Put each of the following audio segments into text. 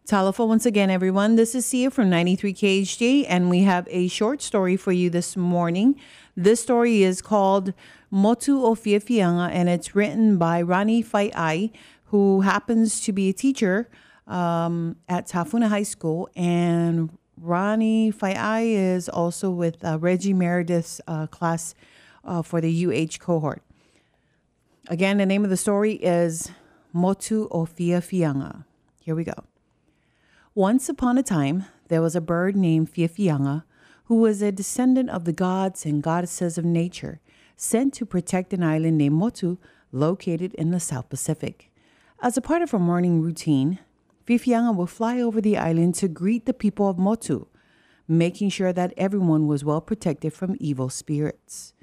Talofa once again, everyone. This is Sia from 93 KHJ, and we have a short story for you this morning. This story is called Motu o Fiafianga, and it's written by Rani Fai'ai, who happens to be a teacher at Tafuna High School. And Rani Fai'ai is also with Reggie Meredith's class for the UH cohort. Again, the name of the story is Motu o Fiafianga. Here we go. Once upon a time, there was a bird named Fiafianga who was a descendant of the gods and goddesses of nature, sent to protect an island named Motu located in the South Pacific. As a part of her morning routine, Fiafianga would fly over the island to greet the people of Motu, making sure that everyone was well protected from evil spirits.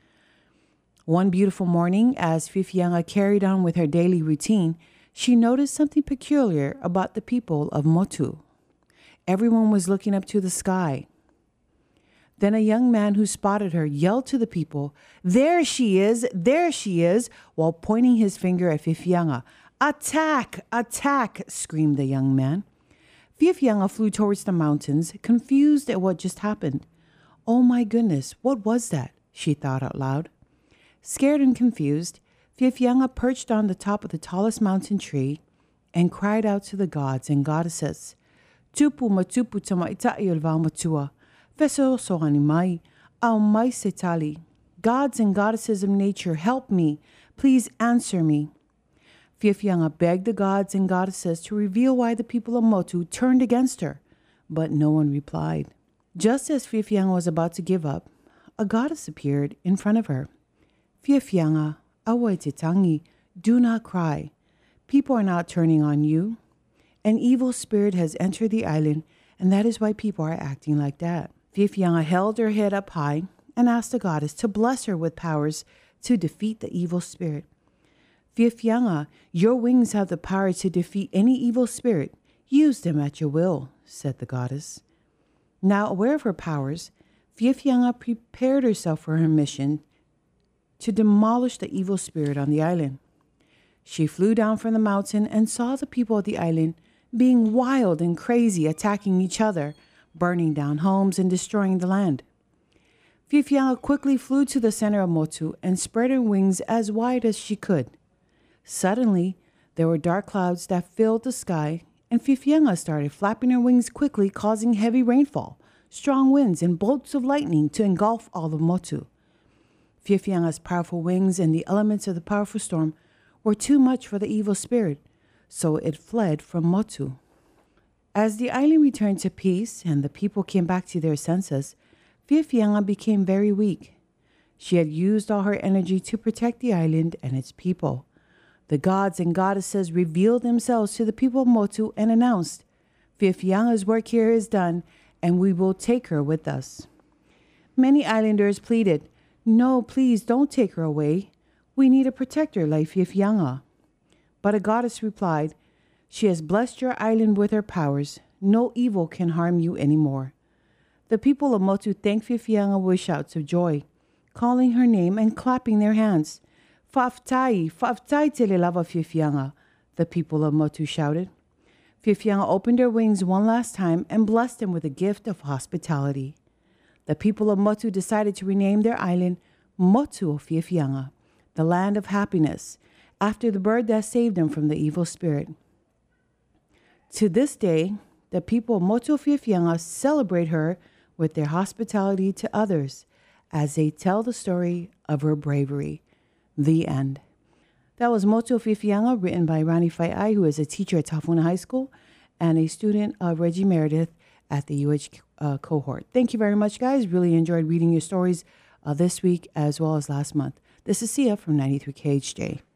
One beautiful morning, as Fiafianga carried on with her daily routine, she noticed something peculiar about the people of Motu. Everyone was looking up to the sky. Then a young man who spotted her yelled to the people, "There she is! There she is!" while pointing his finger at Fiafianga. "Attack! Attack!" screamed the young man. Fiafianga flew towards the mountains, confused at what just happened. "Oh my goodness, what was that?" she thought out loud. Scared and confused, Fiafianga perched on the top of the tallest mountain tree and cried out to the gods and goddesses. "Tupu matupu tamaita'i olva matua, veso soani mai, au mai setali. Gods and goddesses of nature, help me. Please answer me." Fiafianga begged the gods and goddesses to reveal why the people of Motu turned against her, but no one replied. Just as Fiafianga was about to give up, a goddess appeared in front of her. "Fiafianga, awai te tangi, do not cry. People are not turning on you. An evil spirit has entered the island, and that is why people are acting like that." Fiafianga held her head up high and asked the goddess to bless her with powers to defeat the evil spirit. "Fiafianga, your wings have the power to defeat any evil spirit. Use them at your will," said the goddess. Now aware of her powers, Fiafianga prepared herself for her mission to demolish the evil spirit on the island. She flew down from the mountain and saw the people of the island being wild and crazy, attacking each other, burning down homes and destroying the land. Fiafianga quickly flew to the center of Motu and spread her wings as wide as she could. Suddenly, there were dark clouds that filled the sky, and Fiafianga started flapping her wings quickly, causing heavy rainfall, strong winds, and bolts of lightning to engulf all of Motu. Fiafianga's powerful wings and the elements of the powerful storm were too much for the evil spirit, so it fled from Motu. As the island returned to peace and the people came back to their senses, Fiafianga became very weak. She had used all her energy to protect the island and its people. The gods and goddesses revealed themselves to the people of Motu and announced, "Fiafianga's work here is done, and we will take her with us." Many islanders pleaded, "No, please don't take her away. We need a protector like Fiafianga." But a goddess replied, "She has blessed your island with her powers. No evil can harm you anymore." The people of Motu thanked Fiafianga with shouts of joy, calling her name and clapping their hands. Fa'aftai te le lava Fiafianga," the people of Motu shouted. Fiafianga opened her wings one last time and blessed them with a gift of hospitality. The people of Motu decided to rename their island Motu o Fiafianga, the land of happiness, after the bird that saved them from the evil spirit. To this day, the people of Motu o Fiafianga celebrate her with their hospitality to others as they tell the story of her bravery. The end. That was Motu o Fiafianga, written by Rani Fai'ai, who is a teacher at Tafuna High School and a student of Reggie Meredith at the UH cohort. Thank you very much, guys. Really enjoyed reading your stories this week as well as last month. This is Sia from 93 KHJ.